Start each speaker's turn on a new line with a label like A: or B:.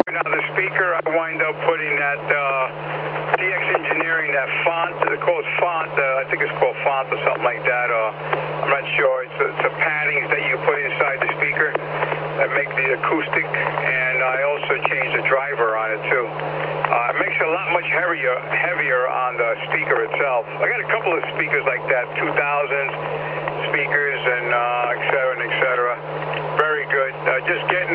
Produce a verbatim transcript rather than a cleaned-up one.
A: Now the speaker, I wind up putting that uh, D X Engineering, that font, it's called font, uh, I think it's called font or something like that, or I'm not sure. It's, it's the paddings that you put inside the speaker that make the acoustic, and I also changed the driver on it too. Uh, it makes it a lot much heavier, heavier on the speaker itself. I got a couple of speakers like that, two thousand speakers and uh, et cetera, and et cetera. Very good. Uh, just getting